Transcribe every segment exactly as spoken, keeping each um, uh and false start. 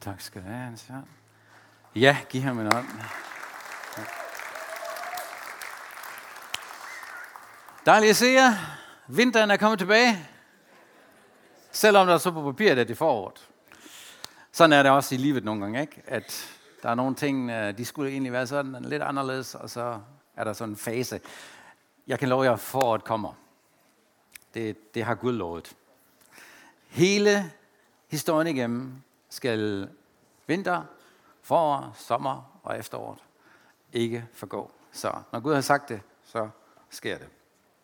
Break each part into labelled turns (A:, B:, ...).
A: Tak skal du have, Hans Jørgen. Ja, giv ham en hånd. Dejligt at se jer. Vinteren er kommet tilbage. Selvom der så på papiret, at det er foråret. Sådan er det også i livet nogle gange, ikke? At der er nogle ting, de skulle egentlig være sådan lidt anderledes, og så er der sådan en fase. Jeg kan love jer, at foråret kommer. Det, det har Gud lovet. Hele historien igennem skal vinter, forår, sommer og efteråret ikke forgå. Så når Gud har sagt det, så sker det.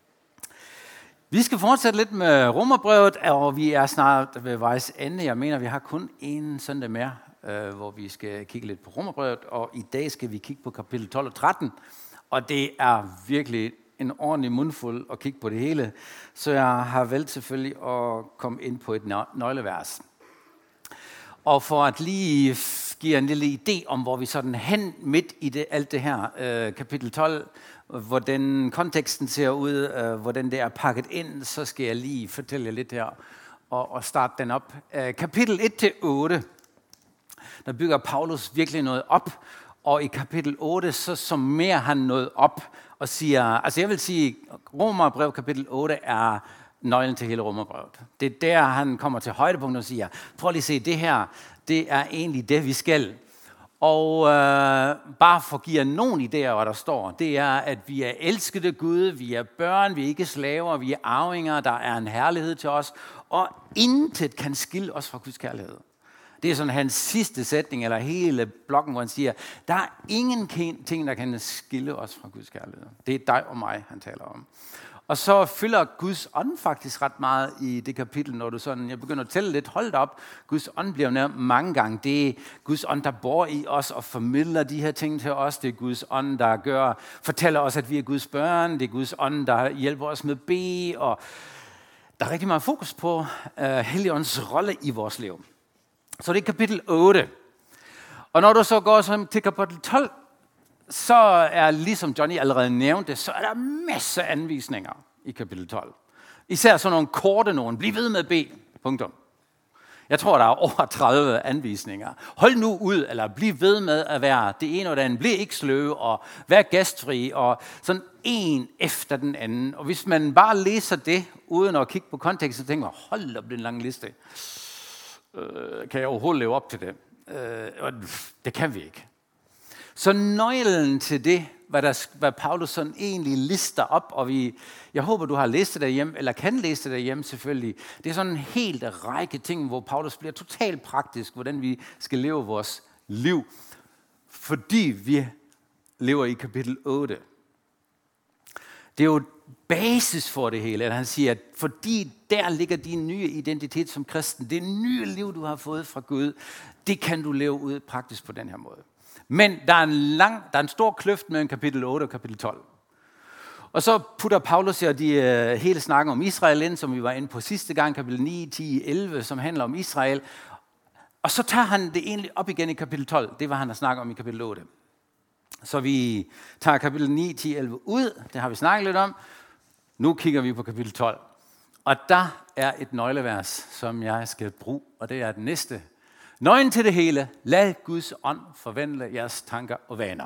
A: Vi skal fortsætte lidt med Romerbrevet, og vi er snart ved vejs ende. Jeg mener, vi har kun en søndag mere, øh, hvor vi skal kigge lidt på Romerbrevet, og i dag skal vi kigge på kapitel tolv og tretten, og det er virkelig en ordentlig mundfuld at kigge på det hele, så jeg har valgt selvfølgelig at komme ind på et nøglevers. Og for at lige give en lille idé om, hvor vi sådan hen midt i det, alt det her, øh, kapitel tolv, hvordan konteksten ser ud, øh, hvordan det er pakket ind, så skal jeg lige fortælle jer lidt her og, og starte den op. Øh, kapitel et til otte, der bygger Paulus virkelig noget op, og i kapitel otte, så summerer han noget op og siger, altså jeg vil sige, Romerbrev kapitel otte er nøglen til hele Romerbrevet. Det er der, han kommer til højdepunkt og siger, prøv lige at se, det her, det er egentlig det, vi skal. Og øh, bare for at give jer nogle idéer, hvad der står, det er, at vi er elskede Gud, vi er børn, vi er ikke slaver, vi er arvinger, der er en herlighed til os, og intet kan skille os fra Guds kærlighed. Det er sådan hans sidste sætning, eller hele blokken, hvor han siger, der er ingen ting, der kan skille os fra Guds kærlighed. Det er dig og mig, han taler om. Og så fylder Guds ånd faktisk ret meget i det kapitel, når du sådan, jeg begynder at tælle lidt, hold op, Guds ånd bliver nævnt mange gange. Det er Guds ånd, der bor i os og formidler de her ting til os. Det er Guds ånd, der gør, fortæller os, at vi er Guds børn. Det er Guds ånd, der hjælper os med bede. Og der er rigtig meget fokus på uh, Helligåndens rolle i vores liv. Så det er kapitel otte. Og når du så går til kapitel tolv, så er ligesom Johnny allerede nævnte, så er der masser af anvisninger i kapitel tolv. Især sådan nogle korte nogen. Bliv ved med B. Punktum. Jeg tror, der er over tredive anvisninger. Hold nu ud, eller bliv ved med at være det ene og det andet. Bliv ikke sløve, og vær gæstfri, og sådan en efter den anden. Og hvis man bare læser det, uden at kigge på kontekst, så tænker man, hold op, det er en lang liste. Øh, kan jeg overhovedet leve op til det? Øh, og det kan vi ikke. Så nøglen til det, hvad, der, hvad Paulus sådan egentlig lister op, og vi, jeg håber, du har læst det derhjemme, eller kan læse det derhjemme selvfølgelig, det er sådan en helt række ting, hvor Paulus bliver totalt praktisk, hvordan vi skal leve vores liv, fordi vi lever i kapitel otte. Det er jo basis for det hele, at han siger, at fordi der ligger din nye identitet som kristen, det nye liv, du har fået fra Gud, det kan du leve ud praktisk på den her måde. Men der er en lang, der er en stor kløft mellem kapitel otte og kapitel tolv. Og så putter Paulus og de uh, hele snakken om Israel ind, som vi var inde på sidste gang, kapitel ni, ti, elleve, som handler om Israel. Og så tager han det egentlig op igen i kapitel tolv. Det var han at snakke om i kapitel otte. Så vi tager kapitel ni, ti, elleve ud. Det har vi snakket lidt om. Nu kigger vi på kapitel tolv. Og der er et nøglevers, som jeg skal bruge, og det er det næste. Nøglen til det hele. Lad Guds ånd forvandle jeres tanker og vaner.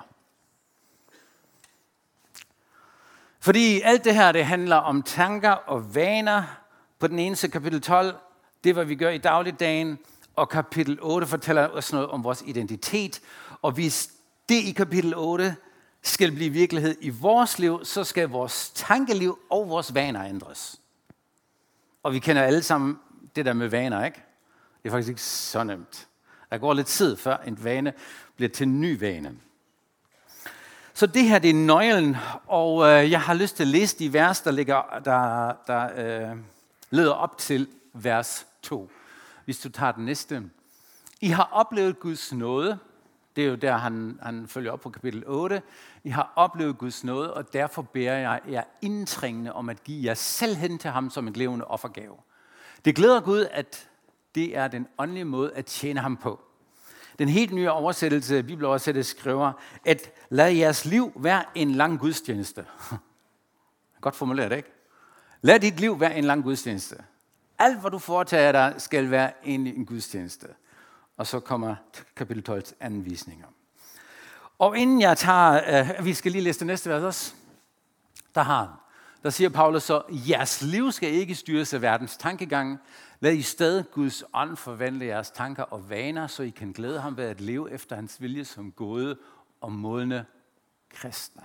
A: Fordi alt det her, det handler om tanker og vaner. På den ene side kapitel tolv, det er, hvad vi gør i dagligdagen. Og kapitel otte fortæller os noget om vores identitet. Og hvis det i kapitel otte skal blive virkelighed i vores liv, så skal vores tankeliv og vores vaner ændres. Og vi kender alle sammen det der med vaner, ikke? Det er faktisk ikke så nemt. Der går lidt tid, før en vane bliver til en ny vane. Så det her, det er nøglen, og øh, jeg har lyst til at læse de vers, der, ligger, der, der øh, leder op til vers to. Hvis du tager den næste. I har oplevet Guds nåde. Det er jo der, han, han følger op på kapitel otte. I har oplevet Guds nåde, og derfor beder jeg jer indtrængende om at give jer selv hen til ham som en levende offergave. Det glæder Gud, at det er den åndelige måde at tjene ham på. Den helt nye oversættelse, bibeloversættelse, skriver, at lad jeres liv være en lang gudstjeneste. Godt formuleret, ikke? Lad dit liv være en lang gudstjeneste. Alt, hvad du foretager dig, skal være en, en gudstjeneste. Og så kommer kapitel tolv anvisninger. Og inden jeg tager, øh, vi skal lige læse det næste vers også, der har han. Der siger Paulus så, jeres liv skal ikke styres af verdens tankegang. Lad i stedet Guds ånd forvandle jeres tanker og vaner, så I kan glæde ham ved at leve efter hans vilje som gode og modne kristne.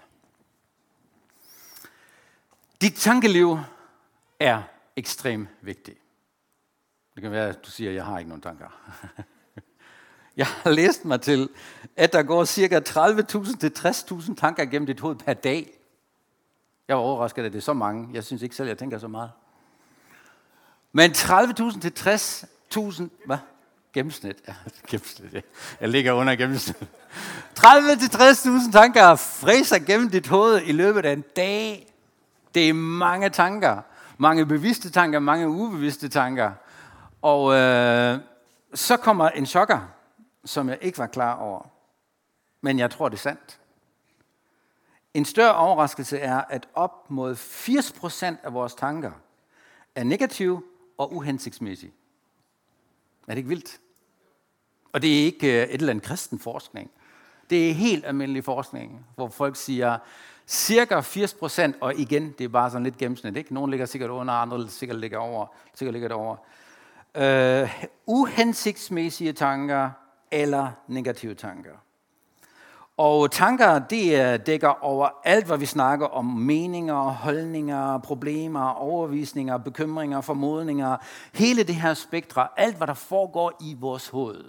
A: Dit tankeliv er ekstremt vigtigt. Det kan være, at du siger, at jeg har ikke nogen tanker. Jeg har læst mig til, at der går cirka tredive tusind til tres tusind tanker gennem dit hoved per dag. Jeg var overrasket, at det er så mange. Jeg synes ikke selv, jeg tænker så meget. Men tredive tusind til tres tusind, hvad? Gennemsnit. Ja, gennemsnit. Ja. Jeg ligger under gennemsnit. tredive til tres tusind tanker fræser gennem dit hoved i løbet af en dag. Det er mange tanker. Mange bevidste tanker, mange ubevidste tanker. Og øh, så kommer en chokker, som jeg ikke var klar over. Men jeg tror, det er sandt. En større overraskelse er, at op mod firs procent af vores tanker er negative og uhensigtsmæssige. Er det ikke vildt? Og det er ikke et eller andet kristen forskning. Det er helt almindelig forskning, hvor folk siger, cirka firs procent, og igen, det er bare sådan lidt gennemsnit, ikke? Nogle ligger sikkert under, andre sikkert ligger over, sikkert ligger over. Uh, uhensigtsmæssige tanker eller negative tanker. Og tanker, det dækker over alt, hvad vi snakker om meninger, holdninger, problemer, overvisninger, bekymringer, formodninger. Hele det her spektre, alt hvad der foregår i vores hoved.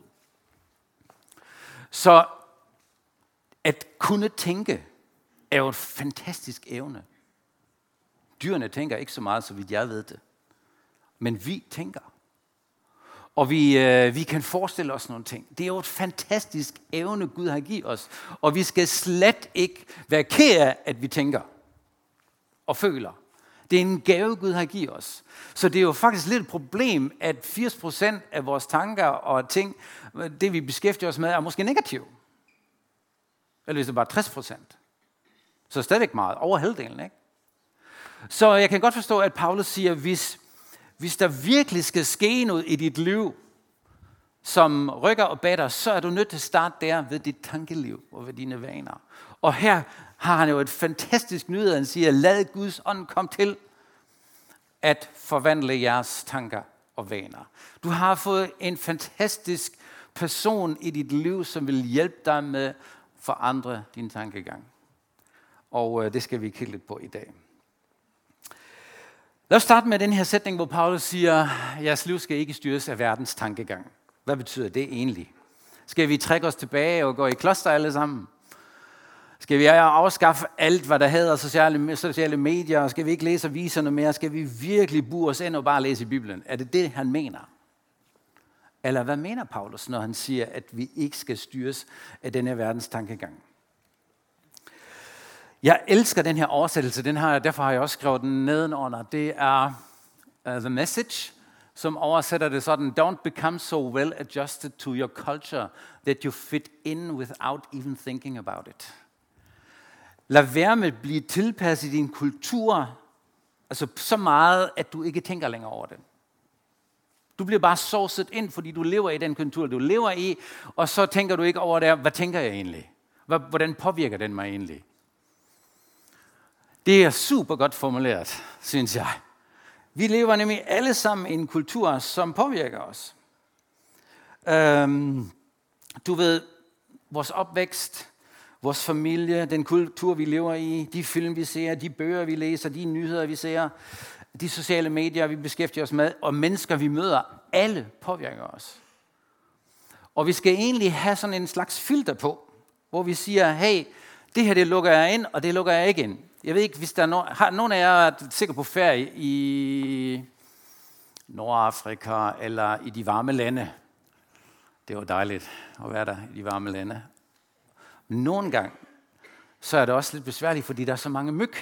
A: Så at kunne tænke er jo et fantastisk evne. Dyrene tænker ikke så meget, så vidt jeg ved det. Men vi tænker. Og vi, øh, vi kan forestille os nogle ting. Det er jo et fantastisk evne, Gud har givet os. Og vi skal slet ikke være ked af, at vi tænker og føler. Det er en gave, Gud har givet os. Så det er jo faktisk lidt et problem, at firs procent af vores tanker og ting, det vi beskæftiger os med, er måske negativt. Eller hvis det bare tres procent. Så stadigvæk meget. Over halvdelen, ikke? Så jeg kan godt forstå, at Paulus siger, hvis Hvis der virkelig skal ske noget i dit liv, som rykker og batter, så er du nødt til at starte der ved dit tankeliv og ved dine vaner. Og her har han jo et fantastisk nyhed, han siger, lad Guds ånd komme til at forvandle jeres tanker og vaner. Du har fået en fantastisk person i dit liv, som vil hjælpe dig med at forandre din tankegang. Og øh, det skal vi kigge lidt på i dag. Lad os starte med den her sætning, hvor Paulus siger, jeres liv skal ikke styres af verdens tankegang. Hvad betyder det egentlig? Skal vi trække os tilbage og gå i kloster alle sammen? Skal vi afskaffe alt, hvad der hedder sociale, sociale medier? Skal vi ikke læse aviserne mere? Skal vi virkelig bure os ind og bare læse i Bibelen? Er det det, han mener? Eller hvad mener Paulus, når han siger, at vi ikke skal styres af denne verdens tankegang? Jeg elsker den her oversættelse, den her, derfor har jeg også skrevet den nedenunder. Det er uh, The Message, som oversætter det sådan, don't become so well adjusted to your culture that you fit in without even thinking about it. Lad være med at blive tilpasset i din kultur, altså så meget, at du ikke tænker længere over det. Du bliver bare sovset ind, fordi du lever i den kultur, du lever i, og så tænker du ikke over det, hvad tænker jeg egentlig? Hvordan påvirker den mig egentlig? Det er super godt formuleret, synes jeg. Vi lever nemlig alle sammen i en kultur, som påvirker os. Øhm, du ved, vores opvækst, vores familie, den kultur, vi lever i, de film, vi ser, de bøger, vi læser, de nyheder, vi ser, de sociale medier, vi beskæftiger os med, og mennesker, vi møder, alle påvirker os. Og vi skal egentlig have sådan en slags filter på, hvor vi siger, hey, det her det lukker jeg ind, og det lukker jeg ikke ind. Jeg ved ikke, hvis der er no- har nogen af jer er sikkert på ferie i Nordafrika eller i de varme lande. Det var dejligt at være der i de varme lande. Men nogle gange, så er det også lidt besværligt, fordi der er så mange myg.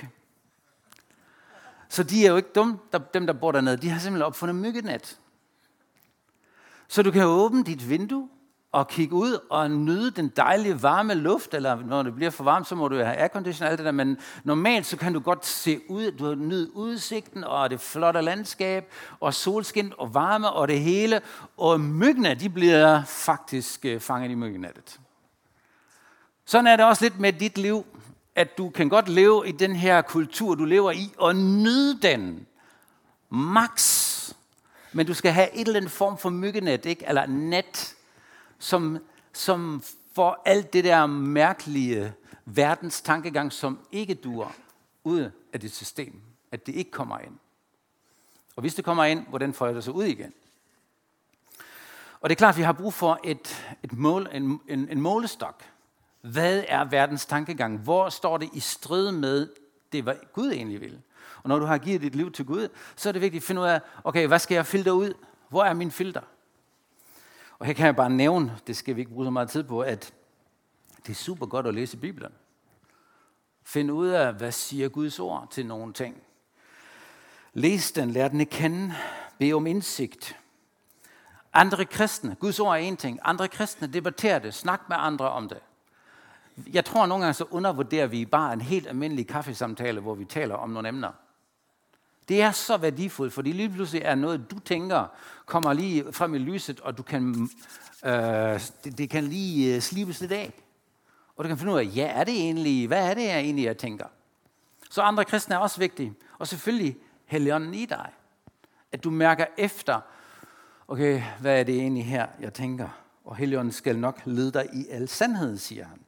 A: Så de er jo ikke dumme, dem der bor dernede. De har simpelthen opfundet myggenet. Så du kan åbne dit vindue, og kigge ud og nyde den dejlige varme luft, eller når det bliver for varmt, så må du have aircondition og alt det der, men normalt så kan du godt se ud, du nyde udsigten, og det flotte landskab, og solskin og varme og det hele, og myggene, de bliver faktisk fanget i myggenettet. Sådan er det også lidt med dit liv, at du kan godt leve i den her kultur, du lever i, og nyde den max. Men du skal have et eller andet form for myggenet, ikke? Eller net, som, som får alt det der mærkelige verdens tankegang, som ikke duer, ud af dit system. At det ikke kommer ind. Og hvis det kommer ind, hvordan får jeg det så ud igen? Og det er klart, at vi har brug for et, et mål, en, en, en målestok. Hvad er verdens tankegang? Hvor står det i strid med det, hvad Gud egentlig vil? Og når du har givet dit liv til Gud, så er det vigtigt at finde ud af, okay, hvad skal jeg filtre ud? Hvor er min filter? Og her kan jeg bare nævne, det skal vi ikke bruge så meget tid på, at det er super godt at læse Bibelen. Find ud af, hvad siger Guds ord til nogle ting. Læs den, lær den at kende, bed om indsigt. Andre kristne, Guds ord er en ting, andre kristne debatterer det, snak med andre om det. Jeg tror, at nogle gange så undervurderer vi bare en helt almindelig kaffesamtale, hvor vi taler om nogle emner. Det er så værdifuldt, fordi lige pludselig er noget, du tænker, kommer lige frem i lyset, og du kan, øh, det, det kan lige øh, slibes lidt af. Og du kan finde ud af, ja, er det egentlig, hvad er det jeg egentlig, jeg tænker? Så andre kristne er også vigtige. Og selvfølgelig Helligånden i dig. At du mærker efter, okay, hvad er det egentlig her, jeg tænker? Og Helligånden skal nok lede dig i al sandhed, siger han.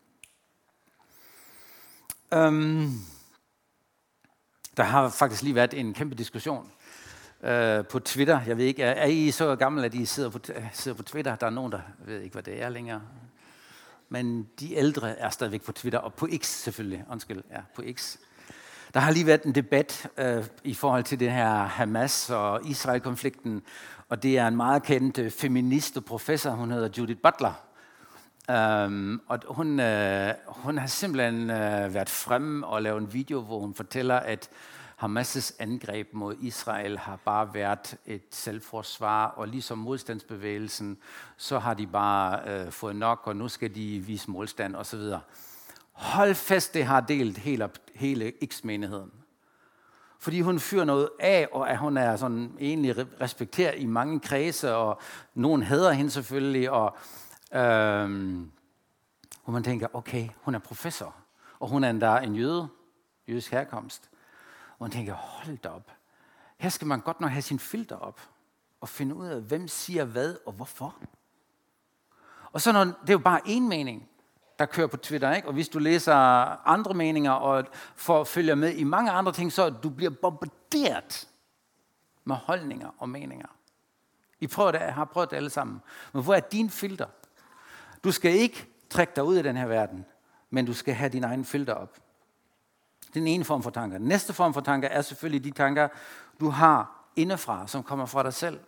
A: Um, der har faktisk lige været en kæmpe diskussion uh, på Twitter. Jeg ved ikke, er, er I så gamle, at I sidder på, sidder på Twitter? Der er nogen, der ved ikke, hvad det er længere. Men de ældre er stadigvæk på Twitter, og på X selvfølgelig. Undskyld, ja, på X. Der har lige været en debat uh, i forhold til det her Hamas og Israel-konflikten, og det er en meget kendt uh, feminist og professor, hun hedder Judith Butler. Um, og hun, uh, hun har simpelthen uh, været fremme og lavet en video, hvor hun fortæller, at Hamas' angreb mod Israel har bare været et selvforsvar, og ligesom modstandsbevægelsen, så har de bare uh, fået nok, og nu skal de vise modstand osv. Hold fast, det har delt hele, hele X-menigheden. Fordi hun fyrer noget af, og at hun er sådan egentlig respekteret i mange kredse, og nogen hader hende selvfølgelig, og Øhm, hvor man tænker, okay, hun er professor, og hun er endda en jøde, jødisk herkomst. Og man tænker, hold da op, her skal man godt nok have sin filter op, og finde ud af, hvem siger hvad, og hvorfor. Og så når, det er jo bare én mening, der kører på Twitter, ikke? Og hvis du læser andre meninger, og får følger med i mange andre ting, så du bliver bombarderet med holdninger og meninger. I prøver det, har prøvet det alle sammen. Men hvor er din filter? Du skal ikke trække dig ud af den her verden, men du skal have din egen filter op. Det er den ene form for tanker. Den næste form for tanker er selvfølgelig de tanker, du har indefra, som kommer fra dig selv.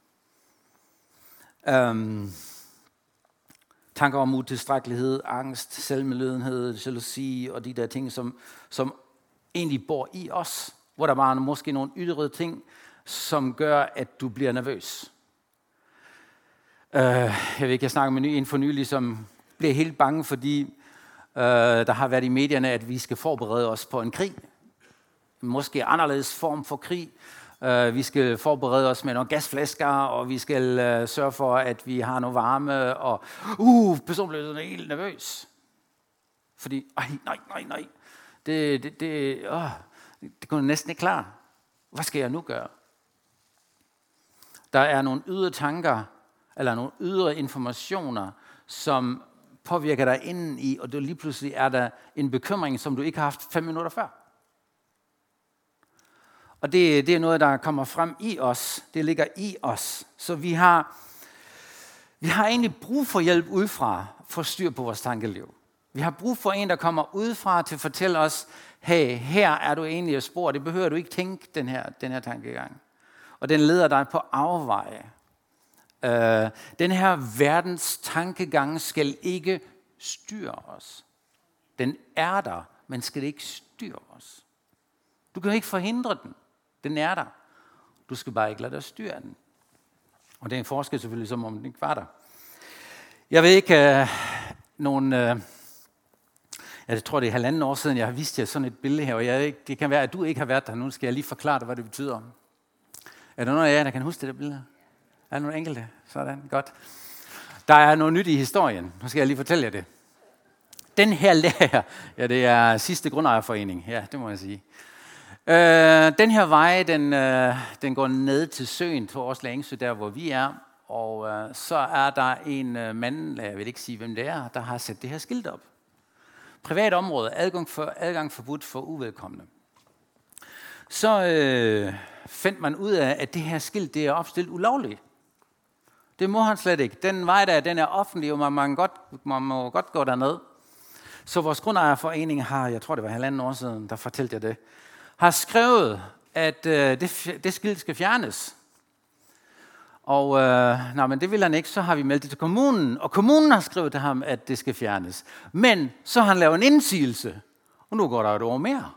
A: Um, tanker om utilstrækkelighed, angst, selvmedlidenhed, jalousi og de der ting, som, som egentlig bor i os. Hvor der var måske nogle ydre ting, som gør, at du bliver nervøs. Uh, jeg ved ikke, jeg snakker med en for nylig, som bliver helt bange, fordi uh, der har været i medierne, at vi skal forberede os på en krig. Måske anderledes form for krig. Uh, vi skal forberede os med nogle gasflasker, og vi skal uh, sørge for, at vi har noget varme, og uh, personen bliver helt nervøs. Fordi, ej, nej, nej, nej, det, det, det, åh, det kunne jeg næsten ikke klare. Hvad skal jeg nu gøre? Der er nogle ydre tanker, eller nogle ydre informationer, som påvirker dig inden i, og det lige pludselig er der en bekymring, som du ikke har haft fem minutter før. Og det, det er noget, der kommer frem i os. Det ligger i os. Så vi har, vi har egentlig brug for hjælp udefra, for at styr på vores tankeliv. Vi har brug for en, der kommer udefra til at fortælle os, hey, her er du egentlig et spor. Det behøver du ikke tænke, den her, den her tankegang. Og den leder dig på afveje. Uh, den her verdens tankegang skal ikke styre os. Den er der, men skal ikke styre os. Du kan ikke forhindre den. Den er der. Du skal bare ikke lade dig styre den. Og det er en forskel selvfølgelig, som om den ikke var der. Jeg ved ikke, øh, nogen, øh, jeg tror det er halvanden år siden, jeg har vist jer sådan et billede her, og jeg ikke, det kan være, at du ikke har været der. Nu skal jeg lige forklare dig, hvad det betyder. Er der nogen af jer, der kan huske det billede? Er der nogle enkelte? Sådan, godt. Der er noget nyt i historien. Nu skal jeg lige fortælle jer det. Den her lærer, ja, det er sidste grundejerforening, ja, det må jeg sige. Øh, den her vej, den, øh, den går ned til søen på Årsla Engsø, der hvor vi er. Og øh, så er der en øh, mand, jeg vil ikke sige, hvem det er, der har sat det her skilt op. Privat område, adgang, for, adgang forbudt for uvedkommende. Så øh, fandt man ud af, at det her skilt, det er opstillet ulovligt. Det må han slet ikke. Den vej der, den er offentlig, og man, man, godt, man må godt gå derned. Så vores grundejerforening har, jeg tror det var halvanden år siden, der fortalte jeg det, har skrevet, at øh, det, det skilt skal fjernes. Og øh, nej, men det vil han ikke, så har vi meldt det til kommunen, og kommunen har skrevet til ham, at det skal fjernes. Men så har han lavet en indsigelse, og nu går der et år mere.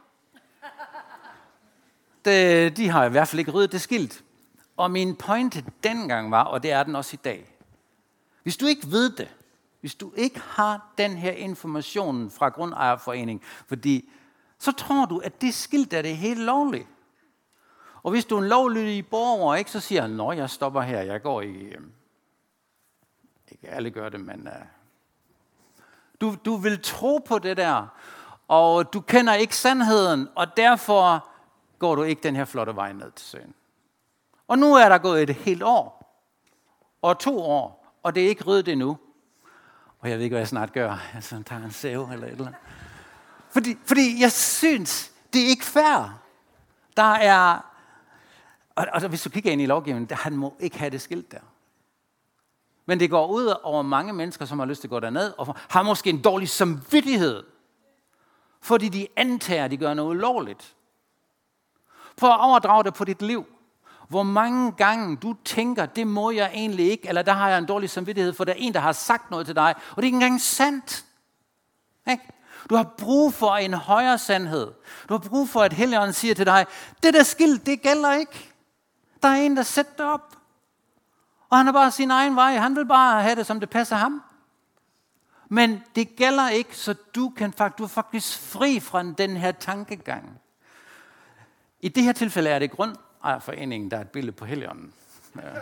A: Det, de har i hvert fald ikke ryddet det skilt. Og min pointe dengang var, og det er den også i dag, hvis du ikke ved det, hvis du ikke har den her information fra grundejerforening, fordi så tror du, at det skilt er det helt lovligt. Og hvis du er en lovlydig borger, ikke, så siger han, nå, jeg stopper her, jeg går i... Øh, ikke alle gør det, men... Øh, du, du vil tro på det der, og du kender ikke sandheden, og derfor går du ikke den her flotte vej ned til søen. Og nu er der gået et helt år, og to år, og det er ikke ryddet endnu. Og jeg ved ikke, hvad jeg snart gør. Jeg sådan tager en sæve eller et eller andet. Fordi, fordi jeg synes, det er ikke fair. Der er... Og, og hvis du kigger ind i lovgivningen, der, han må ikke have det skilt der. Men det går ud over mange mennesker, som har lyst til at gå derned, og har måske en dårlig samvittighed, fordi de antager, at de gør noget ulovligt. Prøv at overdrage det på dit liv. Hvor mange gange du tænker, det må jeg egentlig ikke, eller der har jeg en dårlig samvittighed, for der er en, der har sagt noget til dig, og det er ikke engang sandt. Ikke? Du har brug for en højere sandhed. Du har brug for, at Helligånden siger til dig, det der skilt, det gælder ikke. Der er en, der sætter det op. Og han har bare sin egen vej. Han vil bare have det, som det passer ham. Men det gælder ikke, så du, kan, du er faktisk fri fra den her tankegang. I det her tilfælde er det grundejerforeningen, der er et billede på Helligånden. Ja,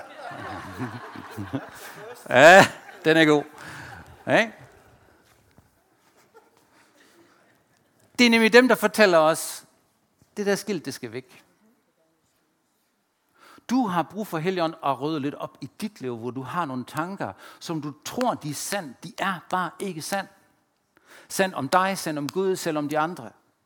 A: ja, den er god. Ja. Det er nemlig dem, der fortæller os, det der skilt, det skal væk. Du har brug for Helligånden at rydde lidt op i dit liv, hvor du har nogle tanker, som du tror, de er sand. De er bare ikke sand. Sand om dig, sand om Gud, selv om de andre.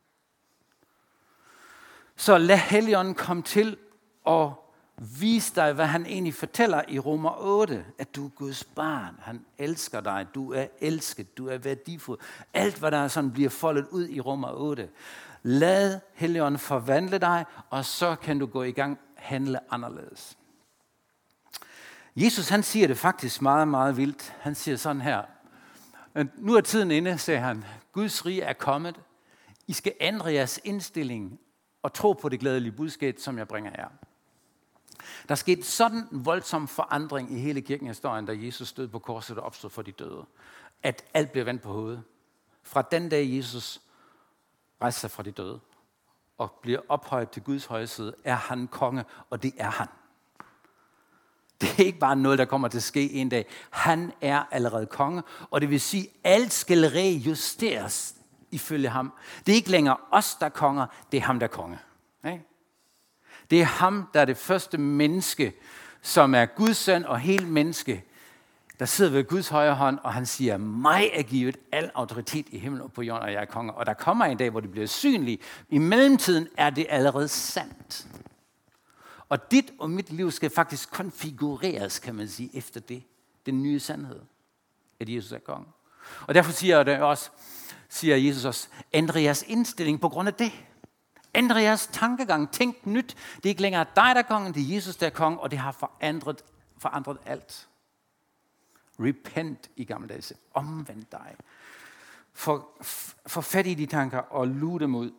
A: Så lad Helligånden komme til og vise dig, hvad han egentlig fortæller i Romer otte. At du er Guds barn. Han elsker dig. Du er elsket. Du er værdifuld. Alt, hvad der sådan bliver foldet ud i Romer otte. Lad Helligånden forvandle dig, og så kan du gå i gang handle anderledes. Jesus, han siger det faktisk meget, meget vildt. Han siger sådan her. Nu er tiden inde, siger han. Guds rige er kommet. I skal ændre jeres indstilling og tro på det glædelige budskab, som jeg bringer jer. Der skete sådan en voldsom forandring i hele kirkenhistorien, da Jesus stod på korset og opstod for de døde. At alt blev vendt på hovedet. Fra den dag Jesus rejste sig fra de døde og bliver ophøjet til Guds højre side, er han konge, og det er han. Det er ikke bare noget, der kommer til at ske en dag. Han er allerede konge, og det vil sige, at alt skal rejusteres ifølge ham. Det er ikke længere os, der er konger, det er ham, der er konge. Det er ham, der er det første menneske, som er Guds søn og helt menneske, der sidder ved Guds højre hånd, og han siger, mig er givet al autoritet i himlen og på jorden, og jeg er konge. Og der kommer en dag, hvor det bliver synligt. I mellemtiden er det allerede sandt. Og dit og mit liv skal faktisk konfigureres, kan man sige, efter det. Den nye sandhed, at Jesus er konge. Og derfor siger, det også, siger Jesus også, ændre jeres indstilling på grund af det. Ændre jeres tankegang. Tænk nyt. Det er ikke længere dig, der er kongen, det er Jesus, der er konge, og det har forandret, forandret alt. Repent i gammeldags. Omvend dig. For, for fat i de tanker og lue dem ud.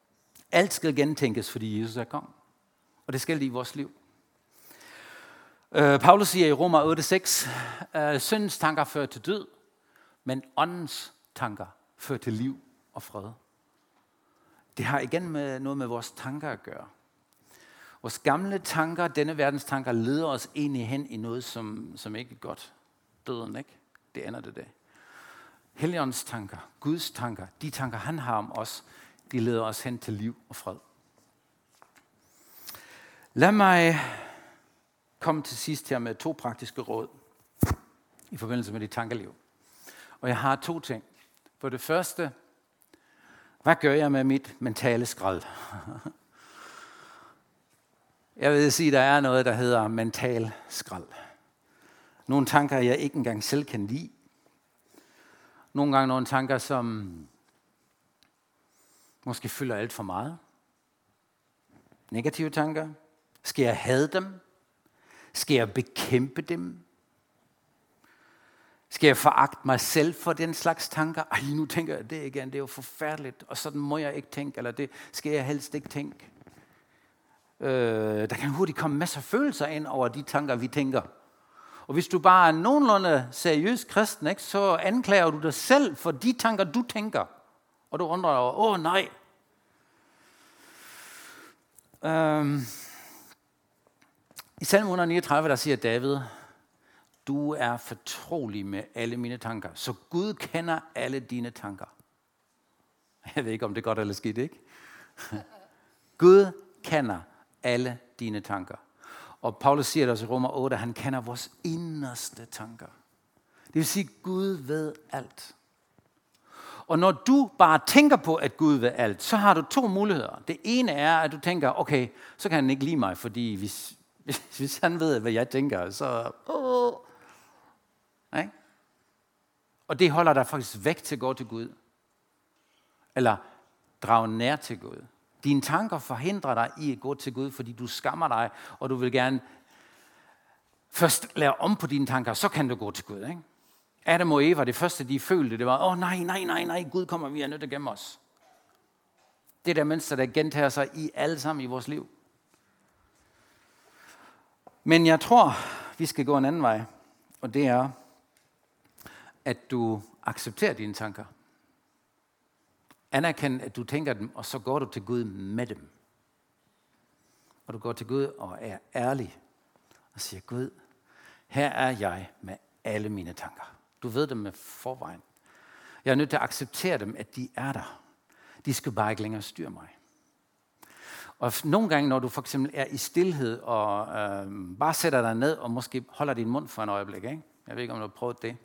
A: Alt skal gentænkes, fordi Jesus er konge. Og det skal det i vores liv. Uh, Paulus siger i Romer otte seks, uh, syndens tanker fører til død, men åndens tanker fører til liv og fred. Det har igen med noget med vores tanker at gøre. Vores gamle tanker, denne verdens tanker, leder os egentlig hen i noget, som, som ikke er godt. Døden, ikke? Det ender det der. Helligåndens tanker, Guds tanker, de tanker, han har om os, de leder os hen til liv og fred. Lad mig komme til sidst her med to praktiske råd i forbindelse med dit tankeliv. Og jeg har to ting. For det første, hvad gør jeg med mit mentale skrald? Jeg vil sige, at der er noget, der hedder mental skrald. Nogle tanker, jeg ikke engang selv kan lide. Nogle gange nogle tanker, som måske fylder alt for meget. Negative tanker. Skal jeg hade dem? Skal jeg bekæmpe dem? Skal jeg foragte mig selv for den slags tanker? Ej, nu tænker jeg det igen, det er jo forfærdeligt, og sådan må jeg ikke tænke, eller det skal jeg helst ikke tænke. Øh, der kan hurtigt komme masser af følelser ind over de tanker, vi tænker. Og hvis du bare er nogenlunde seriøs kristen, ikke, så anklager du dig selv for de tanker, du tænker. Og du undrer dig over, åh nej. Øh, I salme et hundrede niogtredive, der siger David, du er fortrolig med alle mine tanker, så Gud kender alle dine tanker. Jeg ved ikke, om det er godt eller skidt, ikke? Gud kender alle dine tanker. Og Paulus siger det også i Romer otte, at han kender vores inderste tanker. Det vil sige, at Gud ved alt. Og når du bare tænker på, at Gud ved alt, så har du to muligheder. Det ene er, at du tænker, okay, så kan han ikke lide mig, fordi hvis, hvis han ved, hvad jeg tænker, så... Åh. Nej? Og det holder dig faktisk væk til at gå til Gud. Eller drage nær til Gud. Dine tanker forhindrer dig i at gå til Gud, fordi du skammer dig, og du vil gerne først lave om på dine tanker, så kan du gå til Gud. Ikke? Adam og Eva, det første de følte, det var, åh oh, nej, nej, nej, nej, Gud kommer, vi er nødt til at gemme os. Det der mønster, der gentager sig i alle sammen i vores liv. Men jeg tror, vi skal gå en anden vej, og det er, at du accepterer dine tanker. Anerkend, at du tænker dem, og så går du til Gud med dem. Og du går til Gud og er ærlig og siger, Gud, her er jeg med alle mine tanker. Du ved dem med forvejen. Jeg er nødt til at acceptere dem, at de er der. De skal bare ikke længere styre mig. Og nogle gange, når du for eksempel er i stilhed og øh, bare sætter dig ned og måske holder din mund for en øjeblik, ikke? Jeg ved ikke, om du har prøvet det.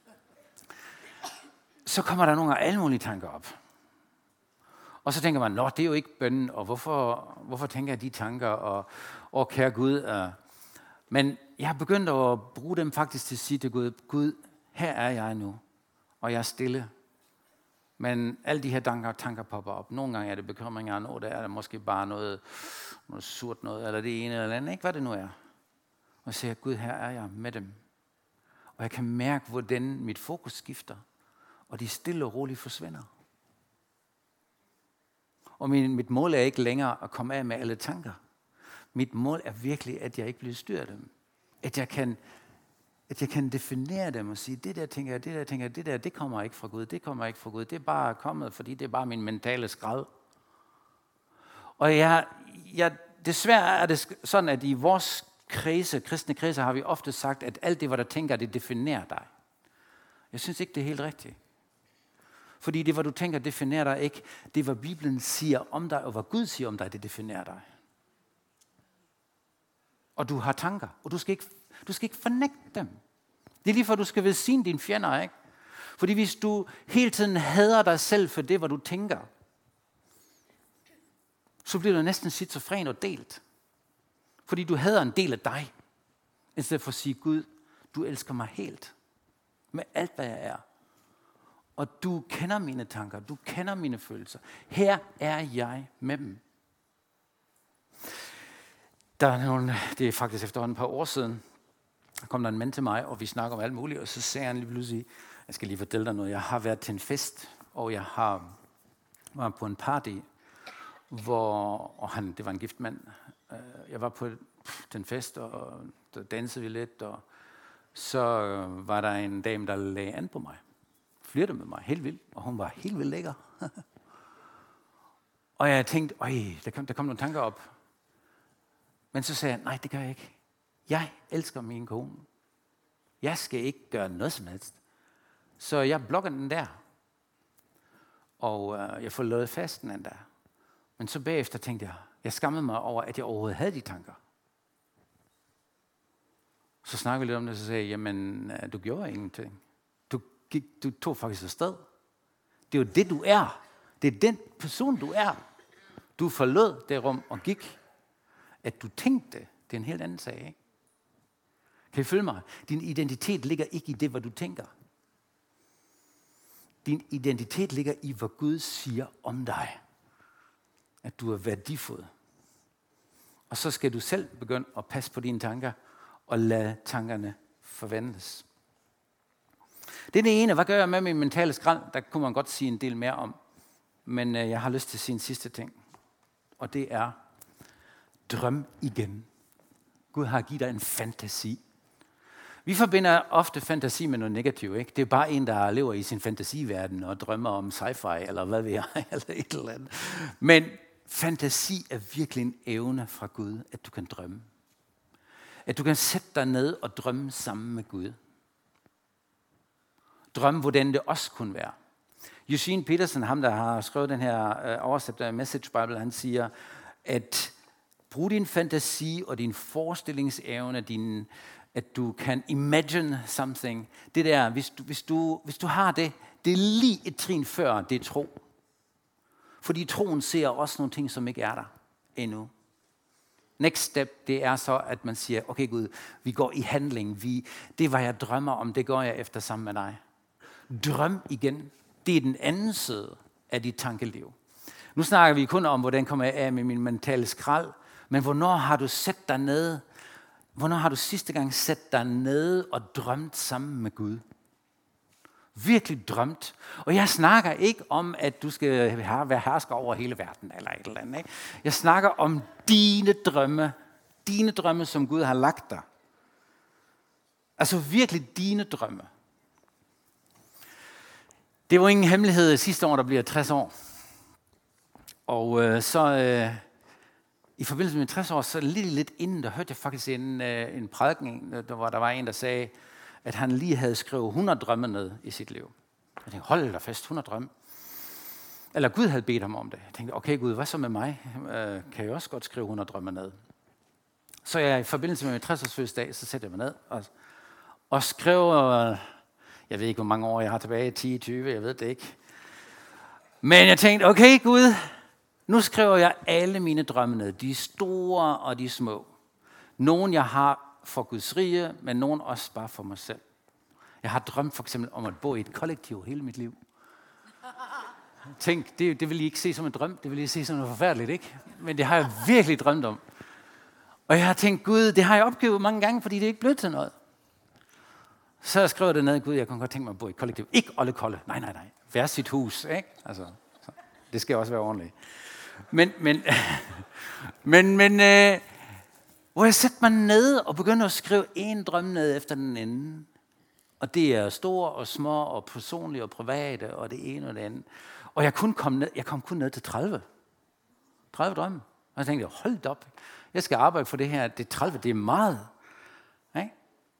A: Så kommer der nogle af alle mulige tanker op. Og så tænker man, nå, det er jo ikke bønnen, og hvorfor, hvorfor tænker jeg de tanker, og, og kære Gud. Uh. Men jeg har begyndt at bruge dem faktisk til at sige til Gud, Gud, her er jeg nu, og jeg er stille. Men alle de her tanker, tanker popper op. Nogle gange er det bekymringer, og nogle der er det måske bare noget, noget surt noget, eller det ene eller andet, ikke hvad det nu er. Og jeg siger, Gud, her er jeg med dem. Og jeg kan mærke, hvordan mit fokus skifter, og de stille og roligt forsvinder. Og min, mit mål er ikke længere at komme af med alle tanker. Mit mål er virkelig, at jeg ikke bliver styret af dem. At jeg kan, at jeg kan definere dem og sige, det der tænker jeg, det der tænker jeg, det der, det kommer ikke fra Gud, det kommer ikke fra Gud. Det er bare kommet, fordi det er bare min mentale skrald. Og jeg, jeg, desværre er det sådan, at i vores kredse, kristne kredse, har vi ofte sagt, at alt det, hvad der tænker, det definerer dig. Jeg synes ikke, det er helt rigtigt. Fordi det, hvad du tænker, definerer dig ikke. Det, hvad Bibelen siger om dig, og hvad Gud siger om dig, det definerer dig. Og du har tanker, og du skal ikke, du skal ikke fornægte dem. Det er lige for, at du skal velsigne dine fjender, ikke? Fordi hvis du hele tiden hader dig selv for det, hvad du tænker, så bliver du næsten skizofren og delt. Fordi du hader en del af dig, i stedet for at sige, Gud, du elsker mig helt, med alt, hvad jeg er. Og du kender mine tanker, du kender mine følelser. Her er jeg med dem. Der er nogle, det er faktisk efterhånden et par år siden, der kom der en mand til mig, og vi snakker om alt muligt, og så sagde han lige pludselig, jeg skal lige fortælle dig noget, jeg har været til en fest, og jeg har var på en party, hvor, og han, det var en gift mand, jeg var på den fest, og så dansede vi lidt, og så øh, var der en dame, der lagde an på mig. Flirtede med mig helt vildt, og hun var helt vildt lækker. Og jeg tænkte, øj, der kom, der kom nogle tanker op. Men så sagde jeg, nej, det gør jeg ikke. Jeg elsker min kone. Jeg skal ikke gøre noget som helst. Så jeg blokker den der. Og øh, jeg forlod fasten den der. Men så bagefter tænkte jeg, jeg skammede mig over, at jeg overhovedet havde de tanker. Så snakkede vi lidt om det, og så sagde jeg, jamen, du gjorde ingenting. Du, gik, du tog faktisk afsted. Det er jo det, du er. Det er den person, du er. Du forlod det rum og gik. At du tænkte, det er en helt anden sag, ikke? Kan I følge mig? Din identitet ligger ikke i det, hvad du tænker. Din identitet ligger i, hvad Gud siger om dig. At du er værdifuld. Og så skal du selv begynde at passe på dine tanker, og lade tankerne forvandles. Det er det ene. Hvad gør jeg med min mentale skrald? Der kunne man godt sige en del mere om. Men jeg har lyst til at sige en sidste ting. Og det er, drøm igen. Gud har givet dig en fantasi. Vi forbinder ofte fantasi med noget negativt, ikke? Det er bare en, der lever i sin fantasiverden og drømmer om sci-fi, eller hvad ved jeg, eller et eller andet. Men fantasi er virkelig en evne fra Gud, at du kan drømme. At du kan sætte dig ned og drømme sammen med Gud. Drømme, hvordan det også kunne være. Eugene Peterson, ham der har skrevet den her uh, oversættelse Message Bible, han siger, at brug din fantasi og din forestillingsevne, din, at du kan imagine something. Det der, hvis du, hvis, du, hvis du har det, det er lige et trin før, det er tro. Fordi troen ser også nogle ting, som ikke er der endnu. Next step, det er så, at man siger, okay Gud, vi går i handling. Vi, det, hvad jeg drømmer om, det går jeg efter sammen med dig. Drøm igen. Det er den anden side af dit tankeliv. Nu snakker vi kun om, hvordan kommer jeg af med min mentale skrald. Men hvornår har du sat dig ned? Hvornår har du sidste gang sat dig ned og drømt sammen med Gud? Virkelig drømt. Og jeg snakker ikke om, at du skal være hersker over hele verden, eller et eller andet. Ikke? Jeg snakker om dine drømme. Dine drømme, som Gud har lagt dig. Altså virkelig dine drømme. Det var ingen hemmelighed sidste år, der bliver tres år. Og øh, så øh, i forbindelse med tres år, så lidt, lidt inden, der hørte jeg faktisk en, øh, en prædiken, der, hvor der var en, der sagde, at han lige havde skrevet hundrede drømme ned i sit liv. Jeg tænkte, hold da fast, hundrede drømme. Eller Gud havde bedt ham om det. Jeg tænkte, okay Gud, hvad så med mig? Øh, kan jeg også godt skrive hundrede drømme ned? Så jeg i forbindelse med min tres-års fødselsdag, så sætter jeg mig ned og, og skrev, øh, jeg ved ikke, hvor mange år jeg har tilbage, ti, tyve, jeg ved det ikke. Men jeg tænkte, okay Gud, nu skriver jeg alle mine drømme ned, de store og de små. Nogle jeg har for Guds rige, men nogle også bare for mig selv. Jeg har drømt for eksempel om at bo i et kollektiv hele mit liv. Tænk, det, det vil I ikke se som en drøm, det vil I se som noget forfærdeligt, ikke? Men det har jeg virkelig drømt om. Og jeg har tænkt, Gud, det har jeg opgivet mange gange, fordi det er ikke blevet til noget. Så jeg skrev det ned, Gud, jeg kunne godt tænke mig at bo i et kollektiv. Ikke Olle Kolle, nej, nej, nej. Hver sit hus, ikke? Altså, det skal også være ordentligt. Men, men, men, men øh, hvor jeg sætter mig ned og begynder at skrive en drøm ned efter den anden. Og det er store og små og personlige og private og det ene og det andet. Og jeg, kun kom ned, jeg kom kun ned til tredive. tredive drømme. Og jeg tænkte, hold op, jeg skal arbejde for det her. Det er tredive, det er meget. Ikke?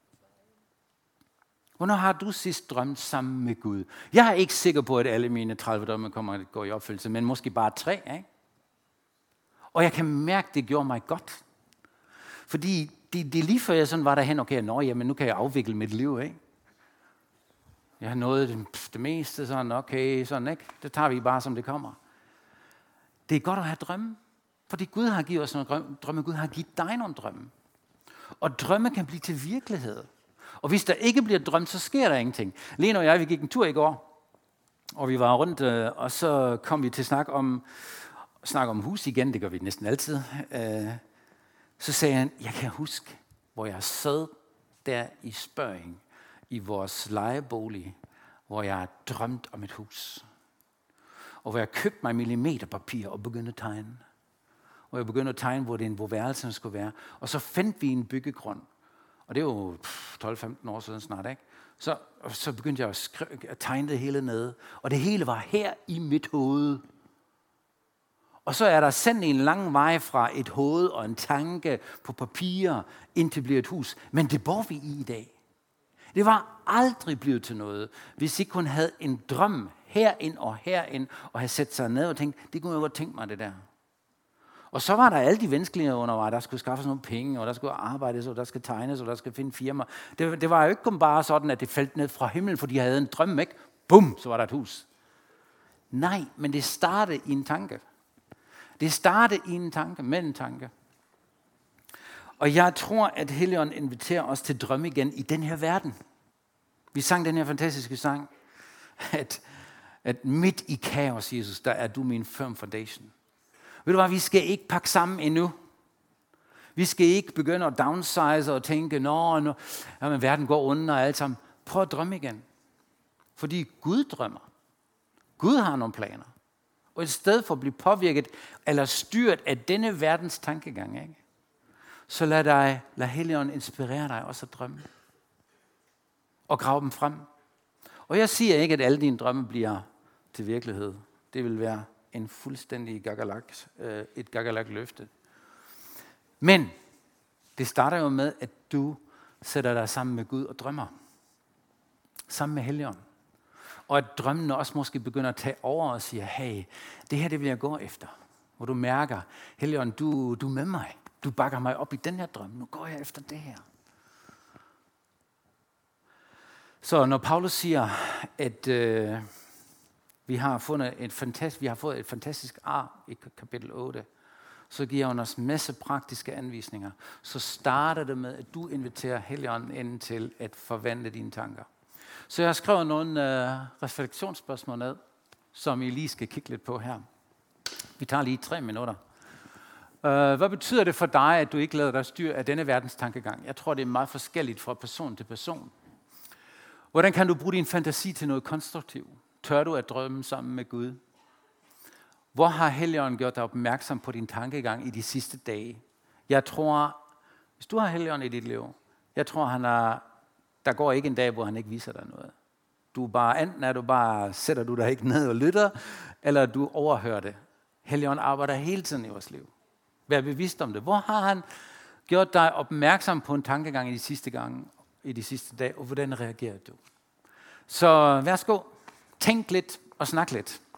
A: Hvornår har du sidst drømt sammen med Gud? Jeg er ikke sikker på, at alle mine tredive drømme kommer at gå i opfyldelse, men måske bare tre. Ikke? Og jeg kan mærke, det gjorde mig godt. Fordi det, det er lige før jeg sådan var derhen, okay, nå, jamen, nu kan jeg afvikle mit liv, ikke? Jeg har nået det, det meste, sådan, okay, sådan, ikke? Det tager vi bare, som det kommer. Det er godt at have drømme, fordi Gud har givet os nogle drømme, Gud har givet dig nogle drømme. Og drømme kan blive til virkelighed. Og hvis der ikke bliver drømt, så sker der ingenting. Lene og jeg, vi gik en tur i går, og vi var rundt, og så kom vi til snak om, snak om hus igen, det gør vi næsten altid. Så sagde han, jeg kan huske, hvor jeg sad der i Spørring, i vores lejebolig, hvor jeg drømt om et hus. Og hvor jeg købte mig millimeterpapir og begyndte at tegne. Og jeg begyndte at tegne, hvor, det, hvor værelserne skulle være. Og så fandt vi en byggegrund, Og det er jo tolv femten år siden snart, ikke? Så, så begyndte jeg at, skrive, at tegne det hele ned. Og det hele var her i mit hoved. Og så er der sendt en lang vej fra et hoved og en tanke på papir, indtil det bliver et hus. Men det bor vi i i dag. Det var aldrig blevet til noget, hvis ikke hun havde en drøm herind og herind, og havde sat sig ned og tænkt, det kunne jeg godt tænke mig det der. Og så var der alle de vanskelige undervejs, der skulle skaffes nogle penge, og der skulle arbejdes, og der skal tegnes, og der skal finde firma. Det, det var jo ikke kun bare sådan, at det faldt ned fra himlen, fordi de havde en drøm, ikke? Bum, så var der et hus. Nej, men det startede i en tanke. Det startede i en tanke, med en tanke. Og jeg tror, at Helligånden inviterer os til drømme igen i den her verden. Vi sang den her fantastiske sang, at, at midt i kaos, Jesus, der er du min firm foundation. Ved du hvad, vi skal ikke pakke sammen endnu. Vi skal ikke begynde at downsize og tænke, nå, nå jamen, verden går under og alt sammen. Prøv at drømme igen. Fordi Gud drømmer. Gud har nogle planer. Og i stedet for at blive påvirket eller styret af denne verdens tankegang, ikke? Så lad dig, lad Helligånden inspirere dig også at drømme. Og grave dem frem. Og jeg siger ikke, at alle dine drømme bliver til virkelighed. Det vil være en fuldstændig gagalak, øh, et gagalak løfte. Men det starter jo med, at du sætter dig sammen med Gud og drømmer. Sammen med Helligånden. Og at drømmene også måske begynder at tage over og siger, hey, det her det vil jeg gå efter. Hvor du mærker, Helligånden, du, du er med mig. Du bakker mig op i den her drøm. Nu går jeg efter det her. Så når Paulus siger, at øh, vi har fundet et fantastisk, vi har fået et fantastisk ar i kapitel otte, så giver han os en masse praktiske anvisninger. Så starter det med, at du inviterer Helligånden ind til at forvandle dine tanker. Så jeg har skrevet nogle øh, refleksionsspørgsmål ned, som I lige skal kigge lidt på her. Vi tager lige tre minutter. Uh, hvad betyder det for dig, at du ikke lader dig styre af denne verdens tankegang? Jeg tror, det er meget forskelligt fra person til person. Hvordan kan du bruge din fantasi til noget konstruktivt? Tør du at drømme sammen med Gud? Hvor har Helligånden gjort dig opmærksom på din tankegang i de sidste dage? Jeg tror, hvis du har Helligånden i dit liv, jeg tror, han er, der går ikke en dag, hvor han ikke viser dig noget. Du er bare, enten er du bare, sætter du dig ikke ned og lytter, eller du overhører det. Helligånden arbejder hele tiden i vores liv. Vær bevidst om det. Hvor har han gjort dig opmærksom på en tankegang i de sidste gange, i de sidste dage, og hvordan reagerer du? Så værsgo, tænk lidt og snak lidt.